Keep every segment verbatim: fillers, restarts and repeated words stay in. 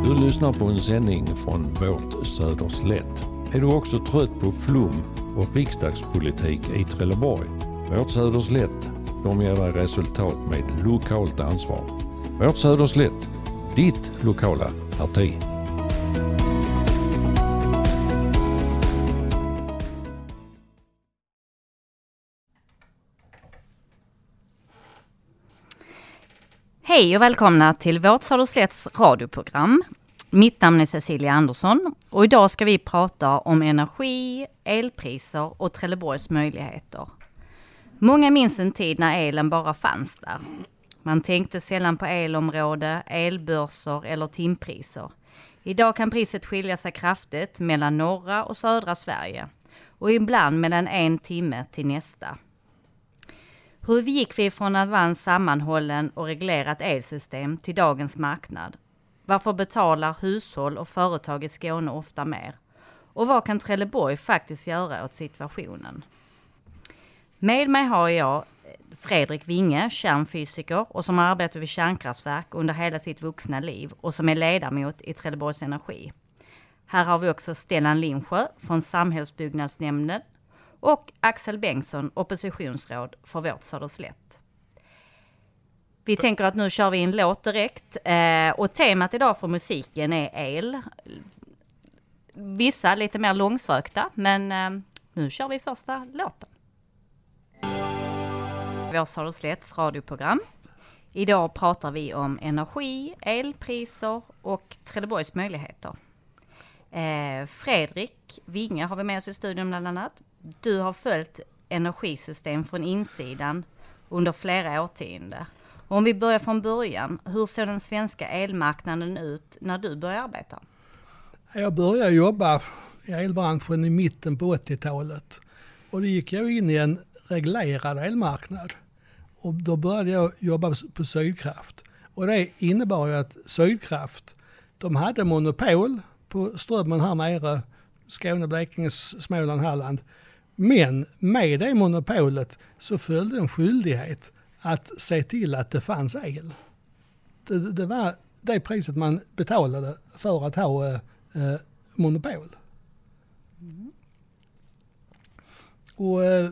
Du lyssnar på en sändning från vårt Söderslätt. Är du också trött på flum och riksdagspolitik i Trelleborg? Vårt Söderslätt, de ger dig resultat med lokalt ansvar. Vårt Söderslätt, ditt lokala parti. Hej och välkomna till vårt Söderslätts radioprogram. Mitt namn är Cecilia Andersson och idag ska vi prata om energi, elpriser och Trelleborgs möjligheter. Många minns en tid när elen bara fanns där. Man tänkte sällan på elområde, elbörser eller timpriser. Idag kan priset skilja sig kraftigt mellan norra och södra Sverige och ibland mellan en timme till nästa. Hur gick vi från att vara en sammanhållen och reglerat elsystem till dagens marknad? Varför betalar hushåll och företag i Skåne ofta mer? Och vad kan Trelleborg faktiskt göra åt situationen? Med mig har jag Fredrik Winge, kärnfysiker och som har arbetat vid kärnkraftverk under hela sitt vuxna liv och som är ledamot i Trelleborgs Energi. Här har vi också Stellan Lindsjö från Samhällsbyggnadsnämnden och Axel Bengtsson, oppositionsråd för vårt Söderslätt. Vi tänker att nu kör vi en låt direkt eh, och temat idag för musiken är el. Vissa lite mer långsökta, men eh, nu kör vi första låten. Vårt Söderslätts radioprogram. Idag pratar vi om energi, elpriser och Trelleborgs möjligheter. Eh, Fredrik Winge har vi med oss i studion bland annat. Du har följt energisystem från insidan under flera årtionden. Och om vi börjar från början, hur såg den svenska elmarknaden ut när du började arbeta? Jag började jobba i elbranschen i mitten på åttiotalet. Och då gick jag in i en reglerad elmarknad. Och då började jag jobba på Sydkraft. Och det innebar ju att Sydkraft, de hade monopol på strömmen här nere, Skåne, Blekinge, Småland, Halland. Men med det monopolet så följde en skyldighet att se till att det fanns el. Det, det var det priset man betalade för att ha eh, monopol. Mm. Och eh,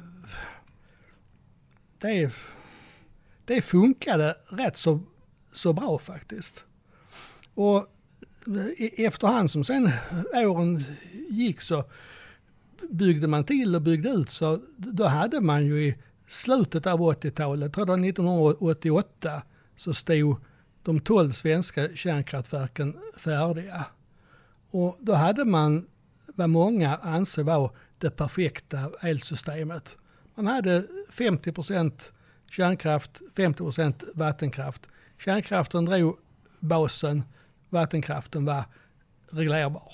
det, det funkade rätt så, så bra faktiskt. Och efterhand som sen åren gick så byggde man till och byggde ut, så då hade man ju i slutet av åttiotalet, tror jag nittonhundraåttioåtta, så stod de tolv svenska kärnkraftverken färdiga. Och då hade man vad många anser var det perfekta elsystemet. Man hade femtio procent kärnkraft, femtio procent vattenkraft. Kärnkraften drog basen, vattenkraften var reglerbar.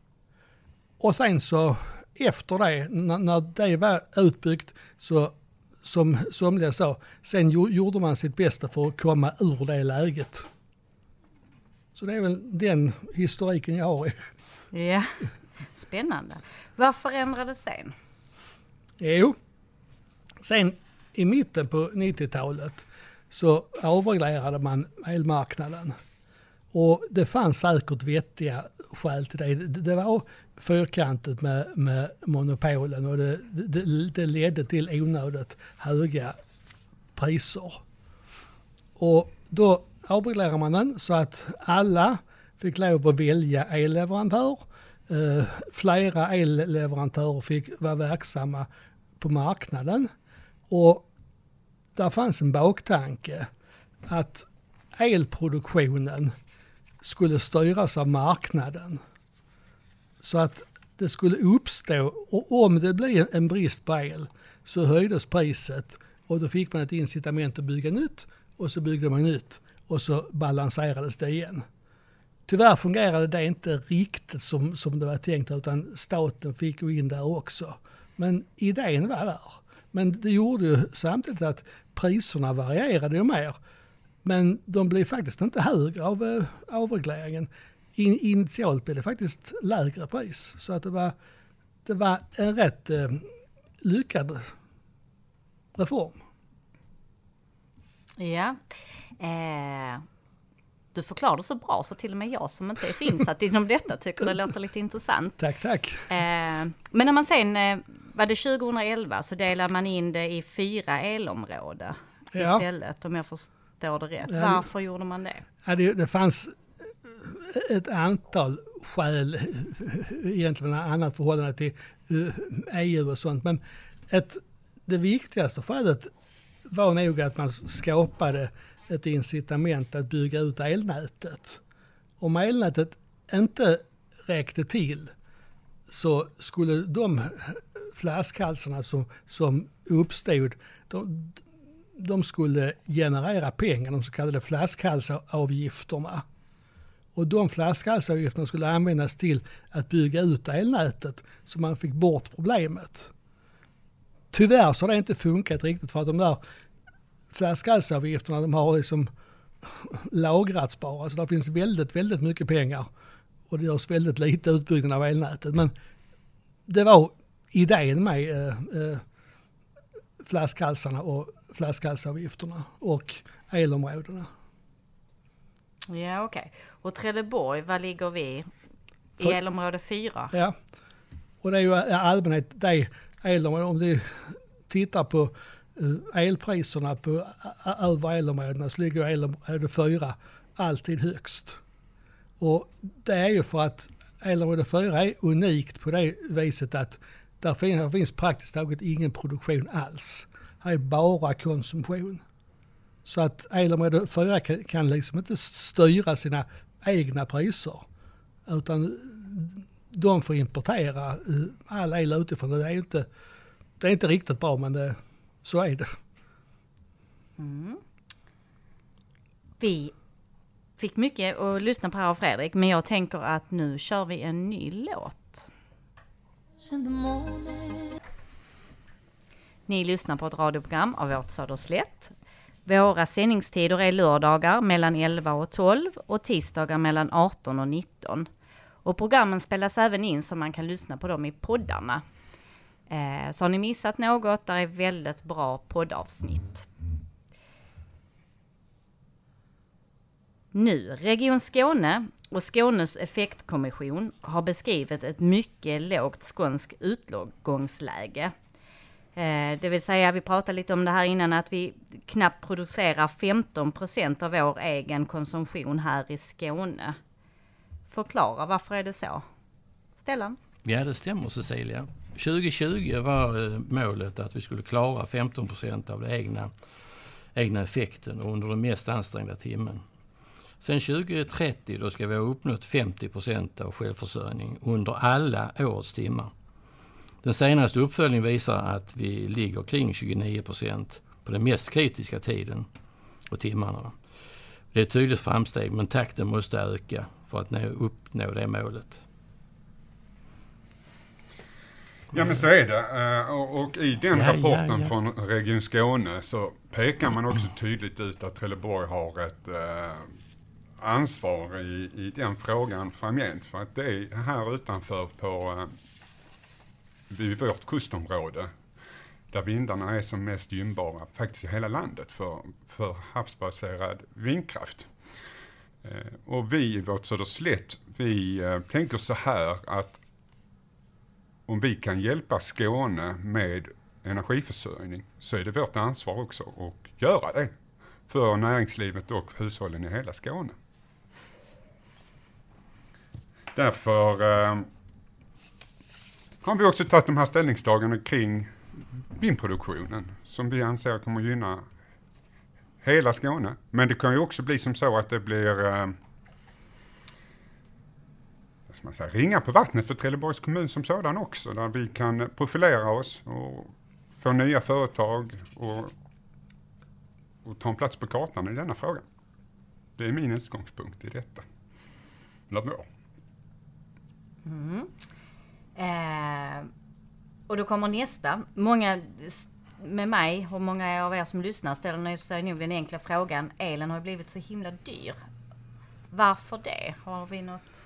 Och sen så efter det, när, när det var utbyggt, så som somliga sa, sen gjorde man sitt bästa för att komma ur det läget. Så det är väl den historiken jag har. Ja, spännande. Vad förändrades sen? Jo, sen i mitten på nittiotalet så avreglerade man elmarknaden. Och det fanns säkert vettiga skäl till det. Det var fyrkantigt med, med monopolen och det, det, det ledde till onödigt höga priser. Och då avreglerade man den så att alla fick lov att välja elleverantör. Eh, flera elleverantörer fick vara verksamma på marknaden. Och där fanns en baktanke att elproduktionen skulle styras av marknaden. Så att det skulle uppstå, och om det blev en brist på el så höjdes priset och då fick man ett incitament att bygga nytt och så byggde man nytt och så balanserades det igen. Tyvärr fungerade det inte riktigt som, som det var tänkt, utan staten fick gå in där också. Men idén var där. Men det gjorde ju samtidigt att priserna varierade ju mer. Men de blev faktiskt inte högre av eh, avregleringen. In, initialt blev det faktiskt lägre pris. Så att det var, det var en rätt eh, lyckad reform. Ja. Eh, du förklarar det så bra så till och med jag som inte är så insatt inom detta tycker det låter lite intressant. Tack, tack. Eh, men när man sen, eh, var det tjugoelva så delar man in det i fyra elområden Ja. istället, om jag förstår det rätt. Ja. Varför gjorde man det? Ja, det, det fanns ett antal skäl, egentligen annat förhållande till E U och sånt, men ett, det viktigaste skälet var nog att man skapade ett incitament att bygga ut elnätet. Om elnätet inte räckte till så skulle de flaskhalsarna som, som uppstod, de, de skulle generera pengar, de så kallade flaskhalsavgifterna. Och de flaskhalsavgifterna skulle användas till att bygga ut elnätet så man fick bort problemet. Tyvärr så har det inte funkat riktigt för att de där flaskhalsavgifterna de har liksom lagrats bara. Så det finns väldigt, väldigt mycket pengar och det görs väldigt lite utbyggnad av elnätet. Men det var idén med eh, eh, flaskhalsarna och flaskhalsavgifterna och elområdena. Ja, okej. Okay. Och Trelleborg, vad ligger vi i? I elområde fyra? Ja, och det är ju allmänhet det elområdet. Om du tittar på elpriserna på över elområdena så ligger elområde fyra alltid högst. Och det är ju för att elområde fyra är unikt på det viset att där finns, där finns praktiskt taget ingen produktion alls. Här är bara konsumtion. Så att elområde fyra kan, kan liksom inte styra sina egna priser utan de får importera all el utifrån. Det är inte, det är inte riktigt bra men det, så är det. Mm. Vi fick mycket att lyssna på här av Fredrik men jag tänker att nu kör vi en ny låt. Ni lyssnar på ett radioprogram av Vårt Söderslätt. Våra sändningstider är lördagar mellan elva och tolv och tisdagar mellan arton och nitton. Och programmen spelas även in så man kan lyssna på dem i poddarna. Eh, så har ni missat något, där är väldigt bra poddavsnitt. Nu, Region Skåne och Skånes effektkommission har beskrivit ett mycket lågt skånskt utgångsläge. Det vill säga, vi pratade lite om det här innan, att vi knappt producerar femton procent av vår egen konsumtion här i Skåne. Förklara, varför är det så? Stellan? Ja, det stämmer Cecilia. tjugo tjugo var målet att vi skulle klara femton procent av den egna, egna effekten under den mest ansträngda timmen. Sen tjugo trettio då ska vi ha uppnått femtio procent av självförsörjning under alla årets timmar. Den senaste uppföljningen visar att vi ligger kring tjugonio procent på den mest kritiska tiden och timmarna. Det är ett tydligt framsteg men takten måste öka för att nå, uppnå det målet. Ja men så är det och, och i den ja, rapporten ja, ja. från Region Skåne så pekar man också tydligt ut att Trelleborg har ett eh, ansvar i, i den frågan framgent för att det är här utanför på eh, vid vårt kustområde där vindarna är som mest gynnbara faktiskt i hela landet för, för havsbaserad vindkraft. Eh, och vi i Vårt Söderslätt, vi eh, tänker så här att om vi kan hjälpa Skåne med energiförsörjning så är det vårt ansvar också att göra det för näringslivet och hushållen i hela Skåne. Därför eh, har vi också tagit de här ställningstagandena kring vindproduktionen som vi anser kommer gynna hela Skåne. Men det kan ju också bli som så att det blir eh, vad ska man säga, ringa på vattnet för Trelleborgs kommun som sådan också. Där vi kan profilera oss och få nya företag och, och ta en plats på kartan i denna fråga. Det är min utgångspunkt i detta. Eller vår. Mm. Eh, och då kommer nästa. Många med mig och många av er som lyssnar ställer sig nog den enkla frågan: elen har ju blivit så himla dyr. Varför det? Har vi något?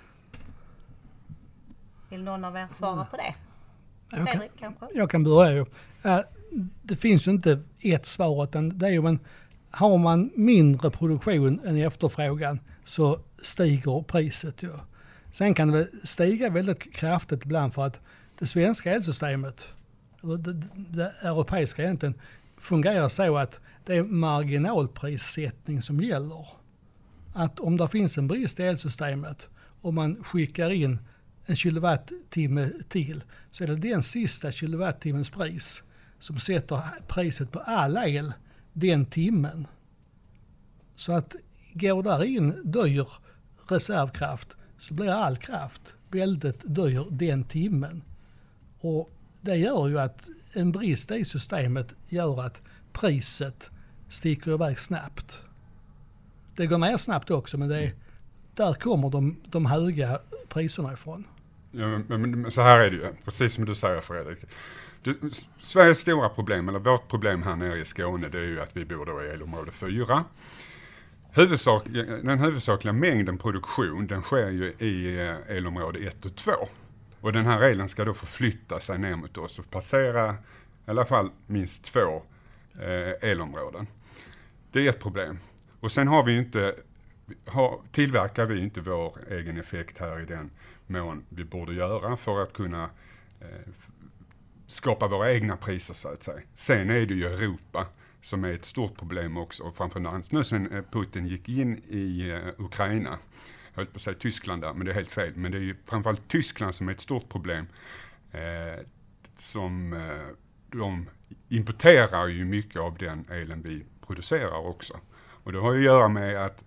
Vill någon av er svara på det? Jag Fredrik kan, kanske? jag kan börja ju. Det finns ju inte ett svar utan det är ju en har man mindre produktion än efterfrågan så stiger priset ju. Sen kan det stiga väldigt kraftigt ibland för att det svenska elsystemet, eller det, det europeiska egentligen, fungerar så att det är marginalprissättning som gäller. Att om det finns en brist i elsystemet och man skickar in en kilowattimme till så är det den sista kilowattimmens pris som sätter priset på all el den timmen. Så att går där in dyr reservkraft så blir all kraft väldigt dyr den timmen. Och det gör ju att en brist i systemet gör att priset sticker iväg snabbt. Det går ner snabbt också, men det är, där kommer de, de höga priserna ifrån. Ja, men, men så här är det ju, precis som du säger Fredrik. Det, Sveriges stora problem, eller vårt problem här nere i Skåne, det är ju att vi bor då i elområde fyra. Huvudsak, den huvudsakliga mängden produktion, den sker ju i elområde ett och två. Och den här elen ska då förflytta sig ner mot oss och passera i alla fall minst två eh, elområden. Det är ett problem. Och sen har vi inte, har, tillverkar vi inte vår egen effekt här i den mån vi borde göra för att kunna eh, skapa våra egna priser så att säga. Sen är det ju Europa som är ett stort problem också, och framförallt nu sen Putin gick in i uh, Ukraina. Jag höll på att säga Tyskland där, men det är helt fel. Men det är ju framförallt Tyskland som är ett stort problem. Eh, som eh, de importerar ju mycket av den elen vi producerar också. Och det har ju att göra med att,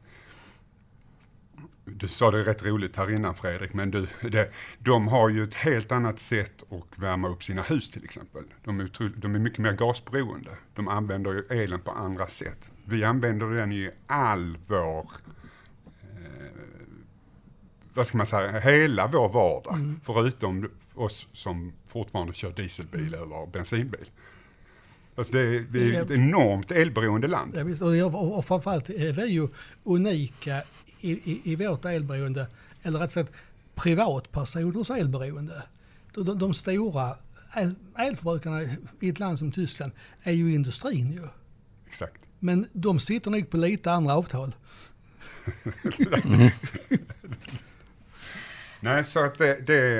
du sa det rätt roligt här innan Fredrik, men du, det, de har ju ett helt annat sätt att värma upp sina hus till exempel. De är, de är mycket mer gasberoende. De använder ju elen på andra sätt. Vi använder den i all vår, eh, vad ska man säga, hela vår vardag. Mm. Förutom oss som fortfarande kör dieselbil mm. eller bensinbil. Alltså det, är, det är ett enormt elberoende land. Ja, visst, och, och framförallt är vi ju unika I, i, i vårt elberoende, eller rätt sagt privatpersoners elberoende. De, de stora el, elförbrukarna i ett land som Tyskland är ju industrin ju. Exakt. Men de sitter nog på lite andra avtal. Nej, så att det, det,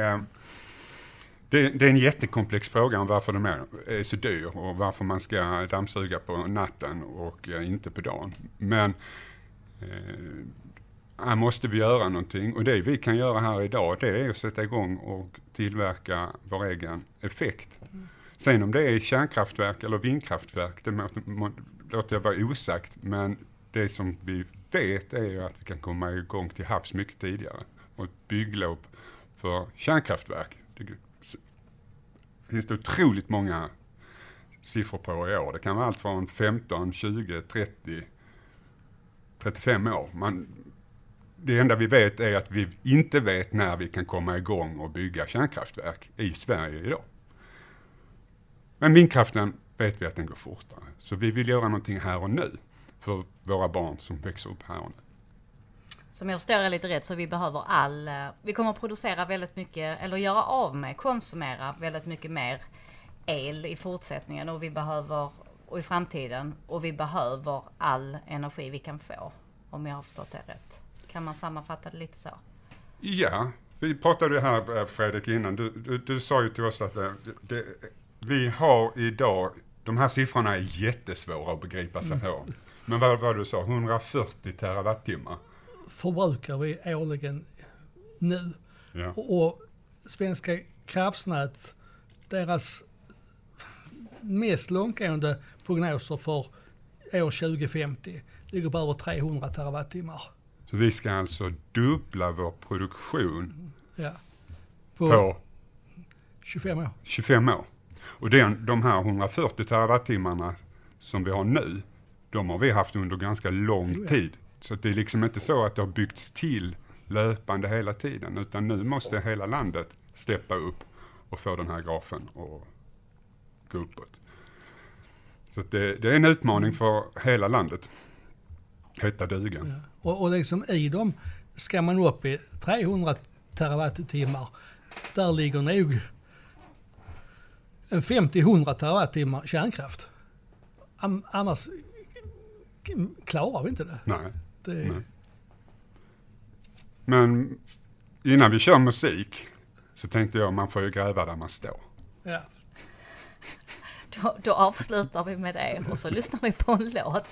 det, det är en jättekomplex fråga om varför de är, är så dyr och varför man ska dammsuga på natten och inte på dagen. Men eh, här måste vi göra någonting, och det vi kan göra här idag, det är att sätta igång och tillverka vår egen effekt. Mm. Sen om det är kärnkraftverk eller vindkraftverk, det må, må, låter jag vara osagt, men det som vi vet är ju att vi kan komma igång till havs mycket tidigare. Och ett bygglov för kärnkraftverk, det finns det otroligt många siffror på i år. Det kan vara allt från femton, tjugo, trettio, trettiofem år. Man, det enda vi vet är att vi inte vet när vi kan komma igång och bygga kärnkraftverk i Sverige idag. Men vindkraften vet vi att den går fortare. Så vi vill göra någonting här och nu för våra barn som växer upp här och nu. Som jag förstår är lite rätt, så vi behöver all... Vi kommer att producera väldigt mycket, eller göra av med, konsumera väldigt mycket mer el i fortsättningen, och vi behöver, och i framtiden, och vi behöver all energi vi kan få, om jag har förstått det rätt. Kan man sammanfatta det lite så? Ja, vi pratade ju här Fredrik innan. Du, du, du sa ju till oss att det, det, vi har idag, de här siffrorna är jättesvåra att begripa sig på. Mm. Men vad var du sa, hundrafyrtio terawattimmar? Förbrukar vi årligen nu. Ja. Och, och Svenska kraftnät, deras mest långtgående prognoser för år tjugo femtio ligger på över trehundra terawattimmar. Så vi ska alltså dubbla vår produktion ja. på, på tjugofem år. tjugofem år. Och den, de här hundrafyrtio terawattimmarna som vi har nu, de har vi haft under ganska lång ja. tid. Så det är liksom inte så att det har byggts till löpande hela tiden, utan nu måste hela landet steppa upp och få den här grafen att gå uppåt. Så det, det är en utmaning för hela landet. Heta dugan. Ja. Och, och liksom i dem ska man upp i trehundra terawattimmar. Där ligger nog en femtio till hundra terawattimmar kärnkraft. Annars klarar vi inte det. Nej. det... Nej. Men innan vi kör musik så tänkte jag man får ju gräva där man står. Ja. Då, då avslutar vi med det och så lyssnar vi på en låt.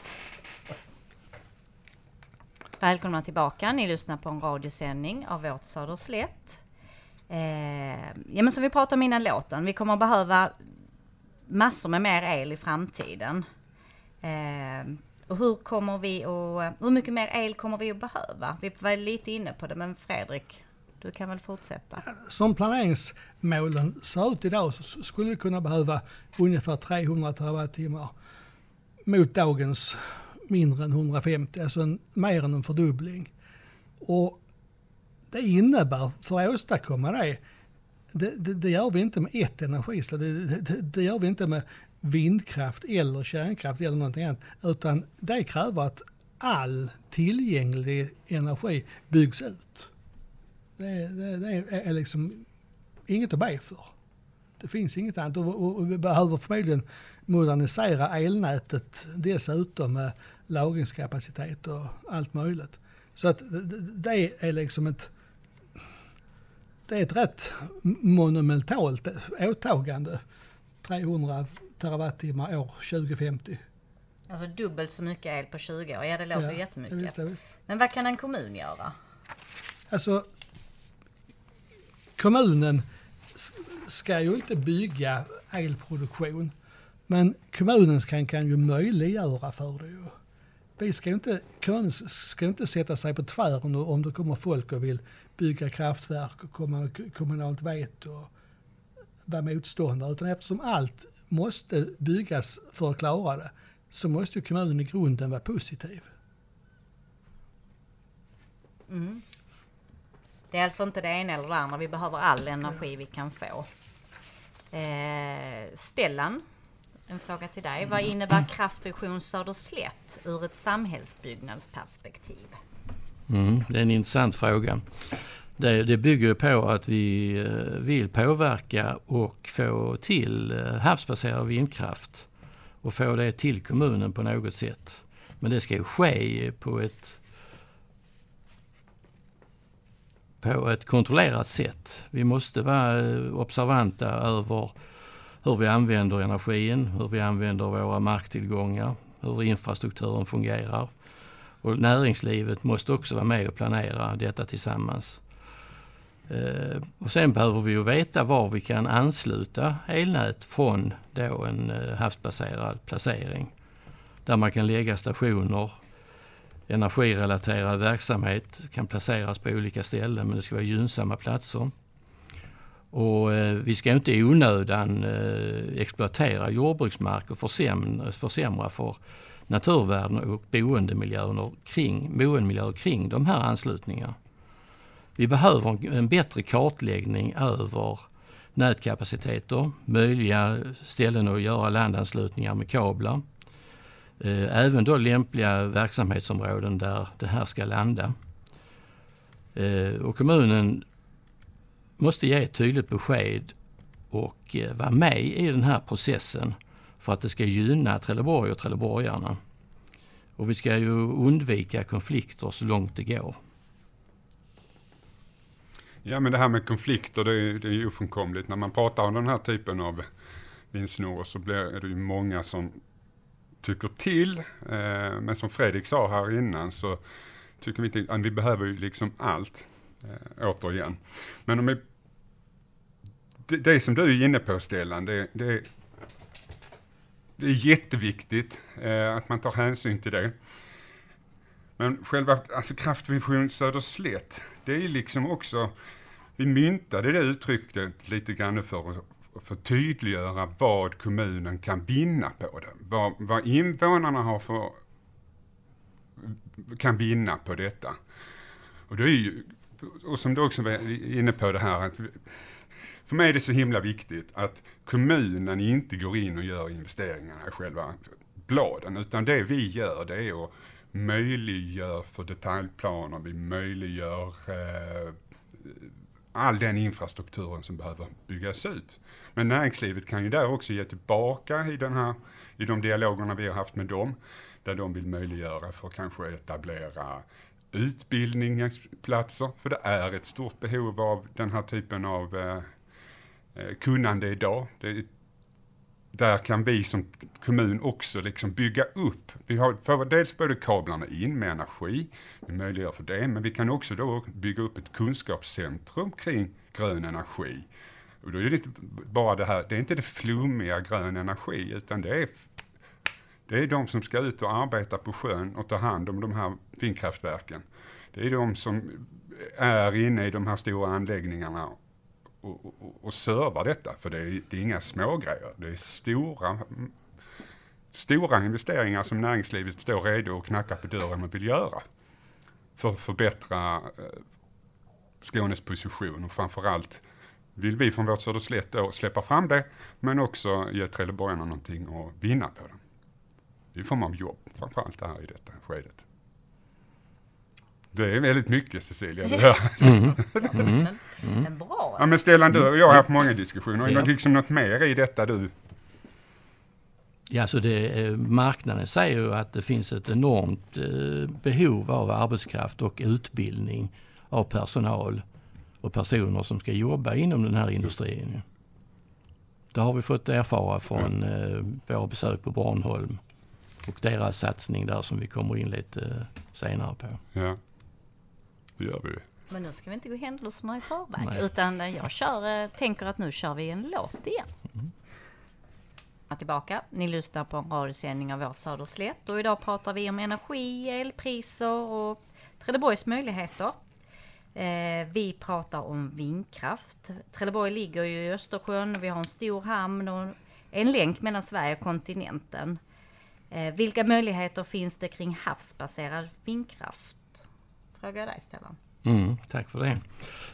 Välkomna tillbaka. Ni lyssnar på en radiosändning av Vårt Söderslätt. Eh, ja, men som vi pratade om innan låten, vi kommer att behöva massor med mer el i framtiden. Eh, och hur kommer vi att, hur mycket mer el kommer vi att behöva? Vi var lite inne på det, men Fredrik, du kan väl fortsätta. Som planeringsmålen ser ut idag så skulle vi kunna behöva ungefär trehundra terawattimmar mot dagens mindre än hundrafemtio, alltså en, mer än en fördubbling. Och det innebär, för att åstadkomma det, det, det, det gör vi inte med ett energislag, det, det, det gör vi inte med vindkraft eller kärnkraft eller någonting annat, utan det kräver att all tillgänglig energi byggs ut. Det, det, det är liksom inget att be för. Det finns inget annat och, och vi behöver förmodligen modernisera elnätet dessutom med lagringskapacitet och allt möjligt. Så att det, det är liksom ett det är ett rätt monumentalt åtagande. trehundra terawattimmar år tjugo femtio. Alltså dubbelt så mycket el på tjugo år. Ja, det låter ja, jättemycket. Visst, visst. Men vad kan en kommun göra? Alltså, kommunen ska ju inte bygga elproduktion, men kommunen kan, kan ju möjliggöra för det ju. Vi ska inte, kommunen ska inte sätta sig på tvären om det kommer folk och vill bygga kraftverk och komma kommunalt veto och vara motståndare, utan eftersom allt måste byggas för att klara det så måste ju kommunen i grunden vara positiv. Mm. Det är alltså inte det ena eller det andra. Vi behöver all energi vi kan få. Eh, Stellan, en fråga till dig. Vad innebär Kraftvision Söderslätt ur ett samhällsbyggnadsperspektiv? Mm, det är en intressant fråga. Det, det bygger på att vi vill påverka och få till havsbaserad vindkraft och få det till kommunen på något sätt. Men det ska ju ske på ett på ett kontrollerat sätt. Vi måste vara observanta över hur vi använder energin, hur vi använder våra marktillgångar, hur infrastrukturen fungerar. Och näringslivet måste också vara med och planera detta tillsammans. Eh, och sen behöver vi ju veta var vi kan ansluta elnät från då en eh, havsbaserad placering. Där man kan lägga stationer. Energirelaterad verksamhet kan placeras på olika ställen, men det ska vara gynnsamma platser. Och eh, vi ska inte i onödan eh, exploatera jordbruksmark och försämra, försämra för naturvärden och boendemiljöer kring, boendemiljöer kring de här anslutningarna. Vi behöver en bättre kartläggning över nätkapaciteter, möjliga ställen att göra landanslutningar med kablar. Även då lämpliga verksamhetsområden där det här ska landa. Och kommunen måste ge ett tydligt besked och vara med i den här processen för att det ska gynna Trelleborg och trelleborgarna. Och vi ska ju undvika konflikter så långt det går. Ja, men det här med konflikter, det är, det är ju ofrånkomligt. När man pratar om den här typen av vindsnurror så blir det ju många som tycker till. Eh, men som Fredrik sa här innan så tycker vi inte att vi behöver ju liksom allt eh, återigen. Men om vi, det, det som du är inne på, Stellan, det, det, det är jätteviktigt eh, att man tar hänsyn till det. Men själva alltså Kraftvision Söderslätt, det är liksom också, vi myntade det uttrycket lite grann för att för tydliggöra vad kommunen kan vinna på det. Vad, vad invånarna har för, kan vinna på detta. Och det är ju, och som du också var inne på det här, att för mig är det så himla viktigt att kommunen inte går in och gör investeringarna i själva bladen, utan det vi gör det är att möjliggör för detaljplaner, vi möjliggör eh, all den infrastrukturen som behöver byggas ut. Men näringslivet kan ju där också ge tillbaka i, den här, i de dialogerna vi har haft med dem. där de vill möjliggöra för att kanske etablera utbildningsplatser. För det är ett stort behov av den här typen av eh, kunnande idag. Det, där kan vi som kommun också liksom bygga upp. Vi har för dels både kablarna in med energi, vi möjliggör för det, men vi kan också då bygga upp ett kunskapscentrum kring grön energi. Och då är det inte bara det här, det är inte det flummiga grön energi, utan det är, det är de som ska ut och arbeta på sjön och ta hand om de här vindkraftverken. Det är de som är inne i de här stora anläggningarna och, och, och servar detta, för det är, det är inga små grejer. Det är stora, stora investeringar som näringslivet står redo och knackar på dörren och vill göra för att förbättra Skånes position, och framförallt vill vi från vårt Söderslätt då släppa fram det, men också ge trelleborgarna någonting att vinna på det. Det är form av jobb, framförallt här i detta skedet. Det är väldigt mycket, Cecilia. Det här. Mm. Mm. Mm. Men bra. Ja, men Stellan, du och jag har haft många diskussioner. Är Ja. det liksom något mer i detta du? Ja, så det, marknaden säger ju att det finns ett enormt eh, behov av arbetskraft och utbildning av personal och personer som ska jobba inom den här industrin. Det har vi fått erfara från eh, våra besök på Bornholm och deras satsning där som vi kommer in lite eh, senare på. Ja, det gör vi. Men nu ska vi inte gå händelserna i förväg, Nej. utan jag kör, tänker att nu kör vi en låt igen. Mm. Tillbaka. Ni lyssnar på en radiosändning av vårt Söderslätt, och idag pratar vi om energi, elpriser och Trelleborgs möjligheter. Eh, vi pratar om vindkraft. Trelleborg ligger ju i Östersjön, vi har en stor hamn och en länk mellan Sverige och kontinenten. Eh, vilka möjligheter finns det kring havsbaserad vindkraft? Frågar jag dig, Stellan. Mm, tack för det.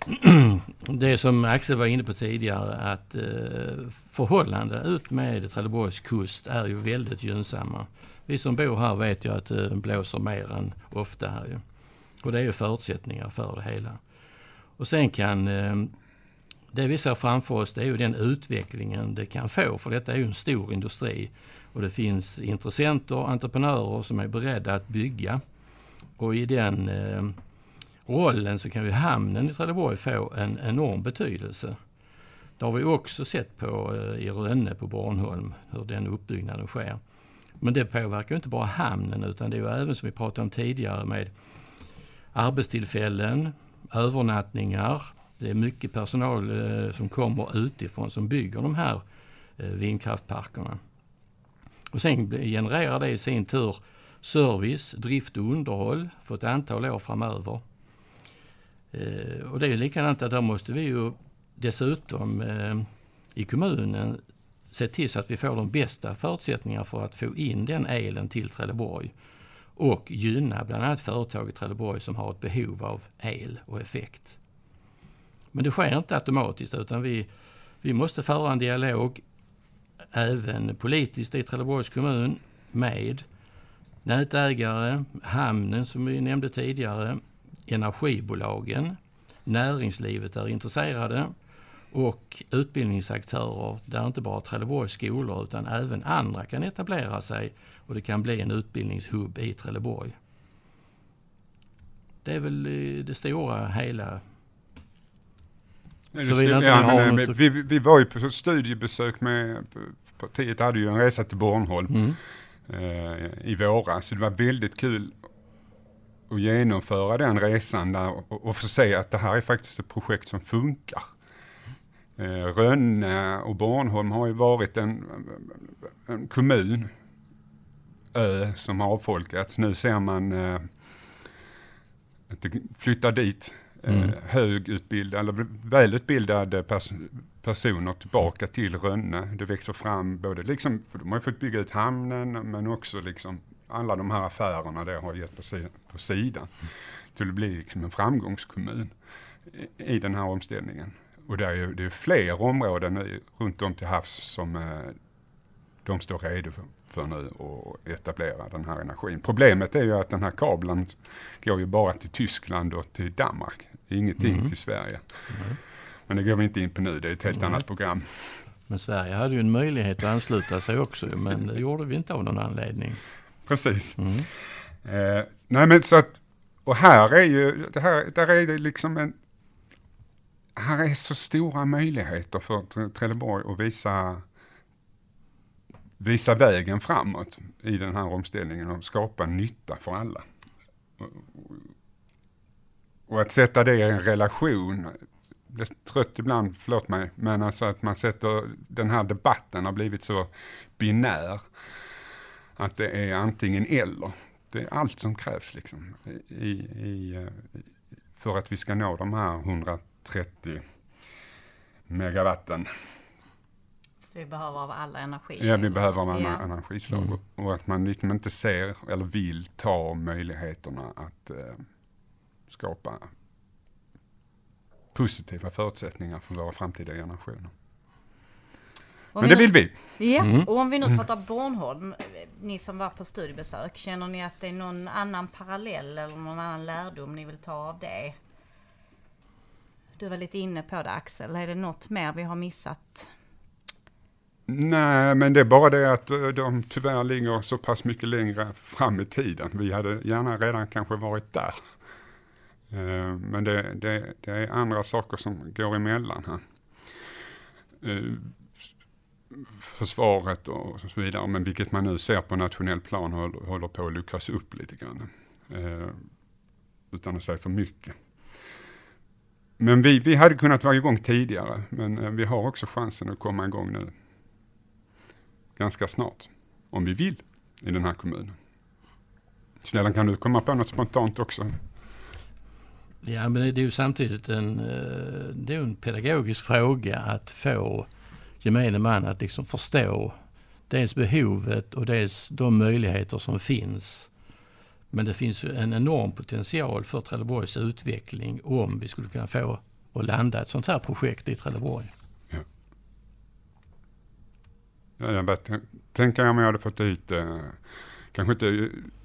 Det som Axel var inne på tidigare, att eh, förhållande ut med Trelleborgs kust är ju väldigt gynnsamma. Vi som bor här vet ju att det blåser mer än ofta här ju. Och det är ju förutsättningar för det hela. Och sen kan, eh, det vi ser framför oss, det är ju den utvecklingen det kan få, för detta är ju en stor industri. Och det finns intressenter och entreprenörer som är beredda att bygga. Och i den eh, rollen så kan ju hamnen i Trelleborg få en enorm betydelse. Det har vi också sett på, eh, i Rönne på Bornholm, hur den uppbyggnaden sker. Men det påverkar ju inte bara hamnen, utan det är ju även, som vi pratade om tidigare, med arbetstillfällen, övernattningar. Det är mycket personal eh, som kommer utifrån som bygger de här eh, vindkraftparkerna. Och sen genererar det i sin tur service, drift och underhåll för ett antal år framöver. Eh, och det är likadant att där måste vi ju dessutom eh, i kommunen se till så att vi får de bästa förutsättningar för att få in den elen till Trelleborg och gynna bland annat företag i Trelleborg som har ett behov av el och effekt. Men det sker inte automatiskt, utan vi, vi måste föra en dialog även politiskt i Trelleborgs kommun med nätägare, hamnen som vi nämnde tidigare, energibolagen, näringslivet är intresserade och utbildningsaktörer där inte bara Trelleborgs skolor utan även andra kan etablera sig, och det kan bli en utbildningshubb i Trelleborg. Det är väl det stora hela. Nej, Så det vi, stämmer. inte Ja, har men, något... vi, vi var ju på studiebesök med partiet, hade ju en resa till Bornholm Mm. eh, i våras, så det var väldigt kul att genomföra den resan där och, och få se att det här är faktiskt ett projekt som funkar. Eh, Rönne och Bornholm har ju varit en, en kommun ö som har avfolkats. Nu ser man eh, att det flyttar dit eh, Mm. högutbildade eller välutbildade pers- personer tillbaka till Rönne. Det växer fram både liksom, för de har ju fått bygga ut hamnen, men också liksom alla de här affärerna det har gett på, si- på sidan till att bli liksom en framgångskommun i, i den här omställningen. Och det är ju det är fler områden nu, runt om till havs som eh, de står redo för, för nu att etablera den här energin. Problemet är ju att den här kabeln går ju bara till Tyskland och till Danmark. Ingenting Mm. till Sverige. Mm. Men det går vi inte in på nu, det är ett helt Mm. annat program. Men Sverige hade ju en möjlighet att ansluta sig också, men det gjorde vi inte av någon anledning. precis. Mm. Eh, nej men så att, och här är ju, det här, där är det liksom en, här är så stora möjligheter för Trelleborg att visa, visa vägen framåt i den här omställningen och skapa nytta för alla. Och att sätta det i en relation, det är trött ibland, förlåt mig, men alltså att man sätter, den här debatten har blivit så binär att det är antingen eller. Det är allt som krävs liksom i, i, för att vi ska nå de här hundratrettio megawatten. Vi behöver av alla energi. Ja, vi behöver av alla ja. energislag. Mm. Och att man liksom inte ser eller vill ta möjligheterna att eh, skapa positiva förutsättningar för våra framtida generationer. Om Men vi det nu, vill vi. Ja, Mm. och om vi nu pratar Bornholm, ni som var på studiebesök, känner ni att det är någon annan parallell eller någon annan lärdom ni vill ta av det? Du var lite inne på det, Axel. Är det något mer vi har missat? Nej, men det är bara det att de tyvärr ligger så pass mycket längre fram i tiden. Vi hade gärna redan kanske varit där. Men det, det, det är andra saker som går emellan här. Försvaret och så vidare, men vilket man nu ser på nationell plan håller på att luckras upp lite grann. Utan att säga för mycket. Men vi, vi hade kunnat vara igång tidigare, men vi har också chansen att komma igång nu. Ganska snart, om vi vill, i den här kommunen. Snälla, kan du komma på något spontant också? Ja, men det är ju samtidigt en, det är en pedagogisk fråga att få gemene man att liksom förstå dels behovet och dels de möjligheter som finns. Men det finns ju en enorm potential för Trelleborgs utveckling om vi skulle kunna få att landa ett sånt här projekt i Trelleborg. Ja. Ja, jag vet, tänker jag om jag hade fått ut eh, kanske inte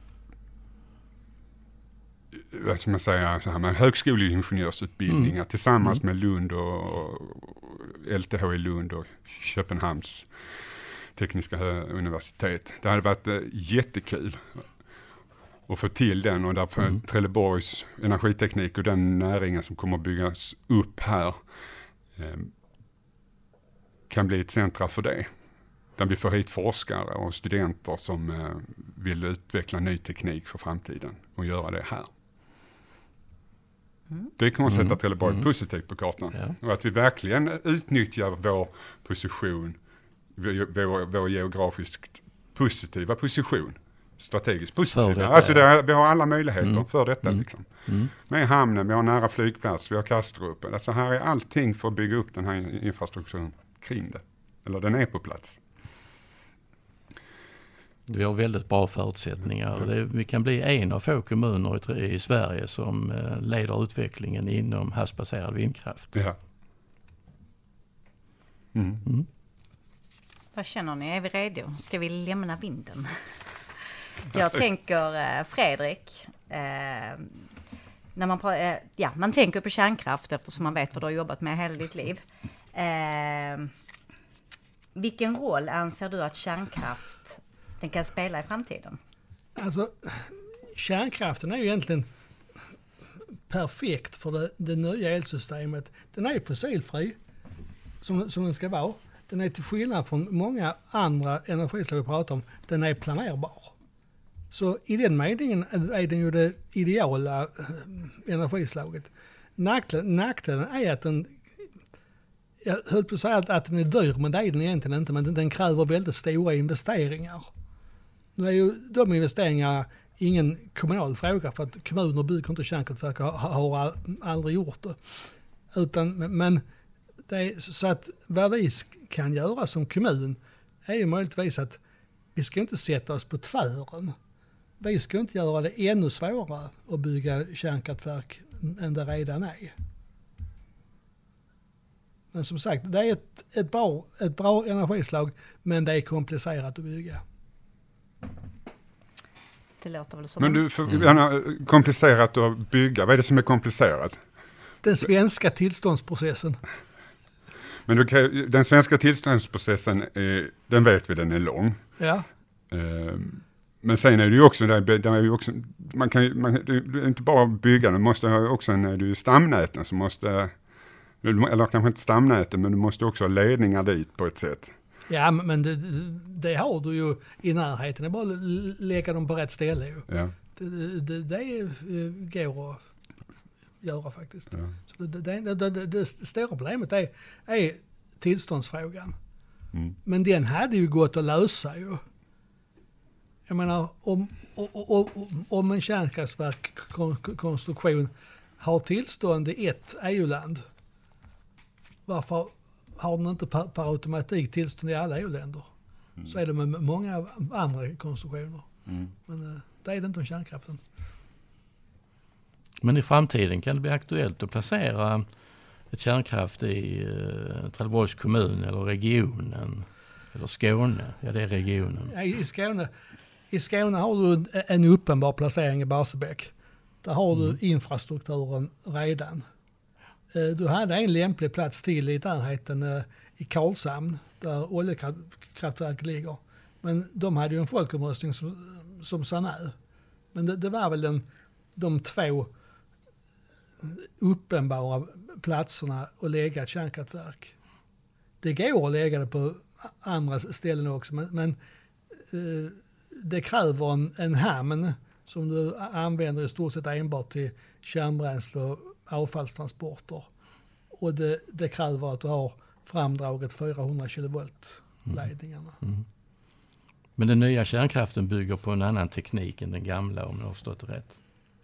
vad ska man säga, så här, med högskoleingenjörsutbildningar mm. tillsammans mm. med Lund och, och L T H i Lund och Köpenhamns tekniska universitet. Det hade varit eh, jättekul att få till den, och därför mm. Trelleborgs energiteknik och den näringen som kommer att byggas upp här eh, kan bli ett centra för det. Där vi får hit forskare och studenter som eh, vill utveckla ny teknik för framtiden och göra det här. Mm. Det kommer att sätta mm. Trelleborg mm. positivt på kartan. Ja. Och att vi verkligen utnyttjar vår position, vår, vår geografiskt positiva position, strategiskt positiva. Alltså det, vi har alla möjligheter mm. för detta. Mm. Liksom. Mm. Med hamnen, vi har nära flygplats, vi har Kastrup. Alltså här är allting för att bygga upp den här infrastrukturen kring det. Eller den är på plats. Vi har väldigt bra förutsättningar. Det, vi kan bli en av få kommuner i, i Sverige som eh, leder utvecklingen inom havsbaserad vindkraft. Ja. Mm. Mm. Vad känner ni? Är vi redo? Ska vi lämna vinden? Jag tänker eh, Fredrik, eh, när man, eh, ja, man tänker på kärnkraft eftersom man vet vad du har jobbat med hela ditt liv. Eh, vilken roll anser du att kärnkraft den kan spela i framtiden? Alltså, kärnkraften är ju egentligen perfekt för det, det nya elsystemet. Den är fossilfri, som, som den ska vara. Den är till skillnad från många andra energislag vi pratar om, den är planerbar. Så i den meningen är den ju det ideala energislaget. Nackdelen, nackdelen är att den, jag höll på att säga att, att den är dyr, men det är den egentligen inte. Men den, den kräver väldigt stora investeringar. Nu är ju de investeringarna ingen kommunal fråga, för att kommuner bygger inte kärnkraftverk och har, har aldrig gjort det. Utan, men det är så att vad vi kan göra som kommun är ju möjligtvis att vi ska inte sätta oss på tvären. Vi ska inte göra det ännu svårare att bygga kärnkraftverk än det redan är. Men som sagt, det är ett, ett, bra, ett bra energislag, men det är komplicerat att bygga. Det låter väl så. Men du, för, gärna, komplicerat att bygga, vad är det som är komplicerat? Den svenska tillståndsprocessen. Men du, den svenska tillståndsprocessen, är, den vet vi, den är lång. Ja. Eh, Men sen är det ju också, det är, det är ju också man kan, man, det är inte bara bygga, du måste ha också en, det är ju stamnäten som måste, eller kanske inte stamnäten, men du måste också ha ledningar dit på ett sätt. Ja, men det, det har du ju i närheten. Det är bara att lägga dem på rätt ställe. Ju. Ja. Det, det, det går att göra faktiskt. Ja. Så det, det, det, det, det stora problemet är, är tillståndsfrågan. Mm. Men den hade ju gått att lösa ju. Jag menar, om, om, om en kärnkraftverkskonstruktion har tillstånd i ett E U-land, varför har den inte per, per automatik tillstånd i alla E U-länder? Mm. Så är det med många andra konstruktioner. Mm. Men det är det inte om kärnkraften. Men i framtiden kan det bli aktuellt att placera ett kärnkraft i eh, Trelleborgs kommun eller regionen eller Skåne? Ja, det är regionen. Ja, i, Skåne, I Skåne har du en uppenbar placering i Barsebäck. Där har mm. du infrastrukturen redan. Du hade en lämplig plats till i närheten i Karlshamn där oljekraftverket ligger. Men de hade ju en folkomröstning som, som sa nej. Men det, det var väl den, de två uppenbara platserna att lägga ett kärnkraftverk. Det går att lägga det på andra ställen också, men, men eh, det kräver en, en hamn som du använder i stort sett enbart till kärnbränsle och avfallstransporter. Och det, det kräver att du har framdraget fyrahundra kilovolt ledningarna. Mm. Mm. Men den nya kärnkraften bygger på en annan teknik än den gamla, om jag har förstått det rätt.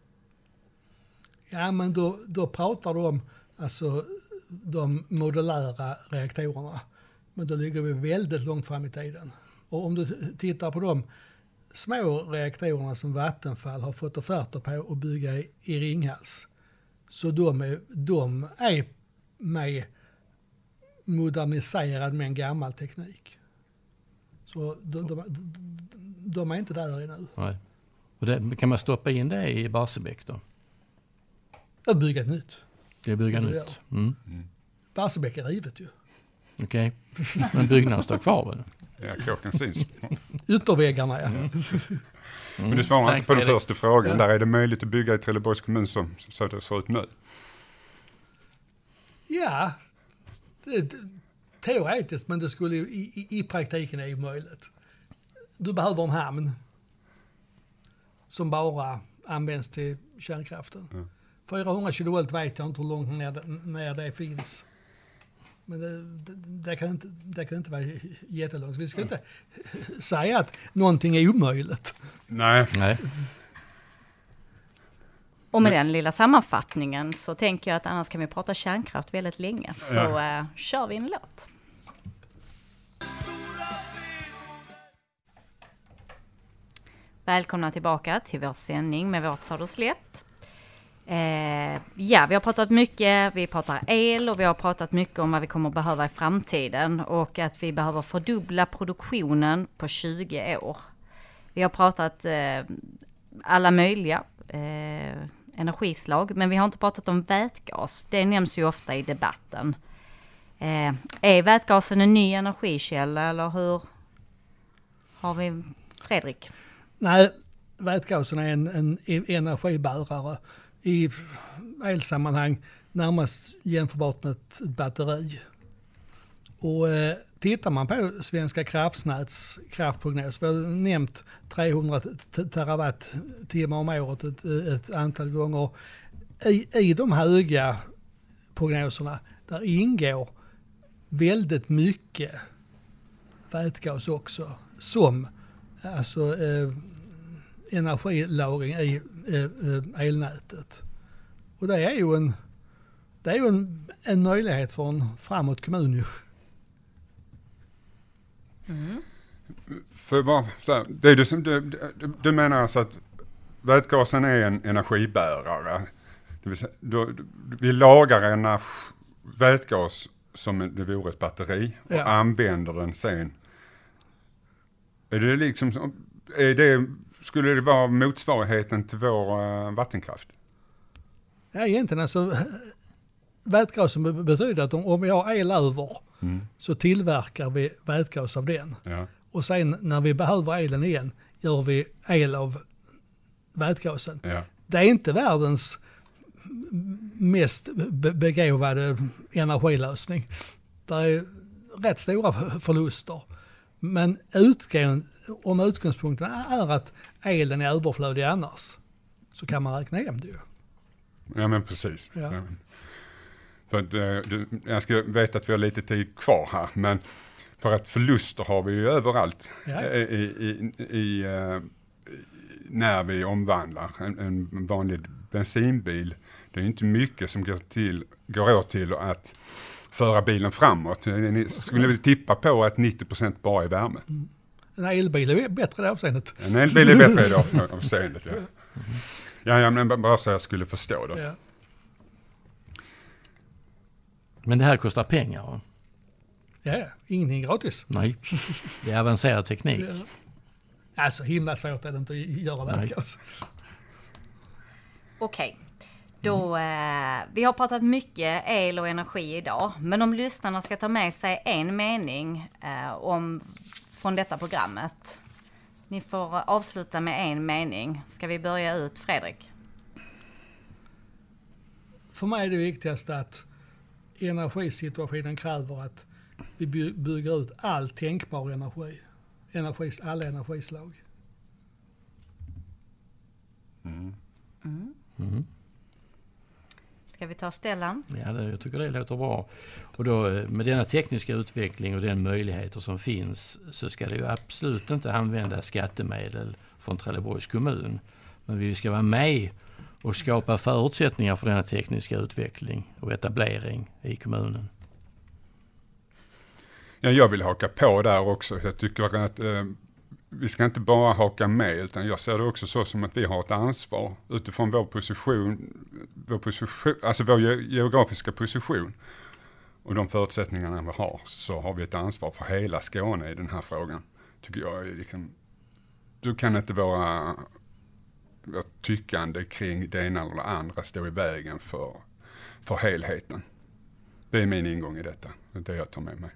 Ja, men då, då pratar du om alltså, de modulära reaktorerna. Men då ligger vi väldigt långt fram i tiden. Och om du tittar på de små reaktorerna som Vattenfall har fått offerter på att bygga i, i Ringhals, så de är, de är med moderniserad med en gammal teknik. Så de, de, de, de är inte där ännu. Nej. Och det, kan man stoppa in det i Barsebäck då? Att bygga ett nytt. Det är bygga det nytt. Mm. Mm. Barsebäck är rivet ju. Okej, okay. Men byggnaden står kvar väl? Ja, kåken syns. Ytterväggarna, ja. Mm. Men du svarar inte på den första frågan. Ja. Där är det möjligt att bygga i Trelleborgs kommun som, så det ser ut nu? Ja, det, teoretiskt, men det skulle ju, i, i praktiken är ju möjligt. Du behöver en hamn som bara används till kärnkraften. Ja. fyrahundra kilovolt vet jag inte hur långt ner, ner det finns. Men det, det, det, kan inte, det kan inte vara jättelångt. Vi ska ja. inte säga att någonting är omöjligt. Nej. Nej. Och med den lilla sammanfattningen så tänker jag att annars kan vi prata kärnkraft väldigt länge. Så ja. uh, kör vi en låt. Välkomna tillbaka till vår sändning med vårt Söderslätt. Eh, ja, vi har pratat mycket, vi pratar el och vi har pratat mycket om vad vi kommer att behöva i framtiden och att vi behöver fördubbla produktionen på tjugo år. Vi har pratat eh, alla möjliga eh, energislag, men vi har inte pratat om vätgas. Det nämns ju ofta i debatten. Eh, är vätgasen en ny energikälla eller hur har vi Fredrik? Nej, vätgasen är en, en energibärare. I elsammanhang närmast jämförbart med ett batteri. Och eh, tittar man på Svenska kraftnäts kraftprognos, vi har nämnt trehundra terawattimmar om året ett, ett antal gånger. I, I de höga prognoserna där ingår väldigt mycket vätgas också som alltså eh, energilagring i eh, elnätet. Och det är ju en, det är ju en, en möjlighet för en framåt kommun ju. Mm. För bara, så här, det är du, som, du, du, du menar alltså att vätgasen är en energibärare. Det vill säga, du, vi lagar en vätgas som det vore ett batteri och ja. använder den sen. Är det liksom, är det, skulle det vara motsvarigheten till vår uh, vattenkraft? Ja, egentligen alltså vätgasen betyder att om, om vi har el över mm. så tillverkar vi vätgas av den. Ja. Och sen när vi behöver elen igen, gör vi el av vätgasen. Ja. Det är inte världens mest be- begåvade energilösning. Det är rätt stora förluster. Men utgång, om utgångspunkten är att elen är överflödig annars, så kan man räkna hem det ju. Ja, men precis. Ja. Ja. För att, du, jag ska veta att vi har lite tid kvar här, men för att förluster har vi ju överallt Ja. i, i, i, i, när vi omvandlar en, en vanlig bensinbil. Det är inte mycket som går, till, går åt till att föra bilen framåt. Ni skulle vi tippa på att nittio procent bara är värme. Mm. En elbil är bättre i det avseendet. En elbil är bättre i det avseendet, ja. Ja, ja, men bara så jag skulle förstå det. Ja. Men det här kostar pengar. Ja, ja, ingenting gratis. Nej, det är avancerad teknik. Ja. Alltså himla svårt är det inte att göra vätgas. Okej, då, eh, vi har pratat mycket el och energi idag. Men om lyssnarna ska ta med sig en mening eh, om, från detta programmet. Ni får avsluta med en mening. Ska vi börja ut, Fredrik? För mig är det viktigaste att energisituationen kräver att vi by- bygger ut all tänkbar energi. Energis, alla energislag. Mm. Mm. Mm. Ska vi ta Stellan? Ja, det, jag tycker det låter bra. Och då, med denna tekniska utveckling och den möjligheter som finns, så ska det ju absolut inte använda skattemedel från Trelleborgs kommun. Men vi ska vara med och skapa förutsättningar för denna tekniska utveckling och etablering i kommunen. Ja, jag vill haka på där också. Jag tycker att eh, vi ska inte bara haka med, utan jag ser det också så som att vi har ett ansvar utifrån vår position, vår position, alltså vår geografiska position och de förutsättningarna vi har, så har vi ett ansvar för hela Skåne i den här frågan. Tycker jag är liksom, du kan inte vara vårt tyckande kring det ena eller det andra stå i vägen för, för helheten. Det är min ingång i detta, det är det jag tar med mig.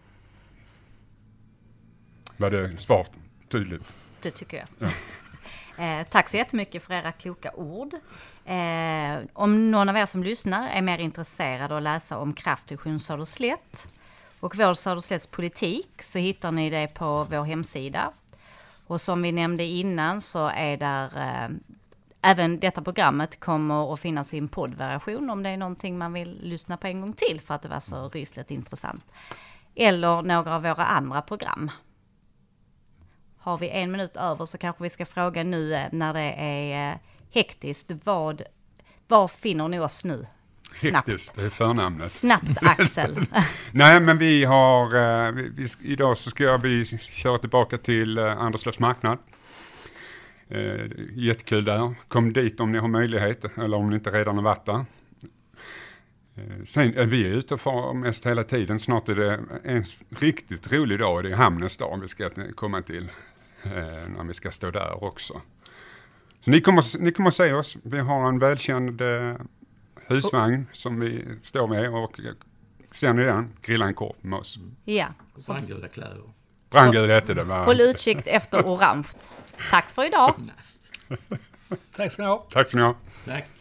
Var det svart? Tydligt? Det tycker jag. Ja. Eh, tack så jättemycket för era kloka ord. Eh, om någon av er som lyssnar är mer intresserad av att läsa om Kraftstation Söderslätt och vår Söderslätts politik, så hittar ni det på vår hemsida. Och som vi nämnde innan, så är där eh, även detta programmet kommer att finnas i en poddversion om det är någonting man vill lyssna på en gång till för att det var så rysligt intressant. Eller några av våra andra program. Har vi en minut över så kanske vi ska fråga nu när det är hektiskt. Vad, vad finner ni oss nu? Snabbt. Hektiskt, det är förnamnet. Snabbt, Axel. Nej, men vi har, vi, vi, idag så ska vi köra tillbaka till Anderslövs marknad. Eh, jättekul där. Kom dit om ni har möjlighet, eller om ni inte redan har varit där. Eh, sen, vi är ute och far mest hela tiden. Snart är det en riktigt rolig dag, det är Hamnens dag vi ska komma till. När vi ska stå där också. Så ni kommer, ni kommer att se oss. Vi har en välkänd eh, husvagn som vi står med, och ser ni den? Grilla en korv med oss. Ja. Brandgula kläder. Brandgul hette det. Va? Håll utkik efter orange. Tack för idag. Tack ska ni ha. Tack ska ni ha. Tack.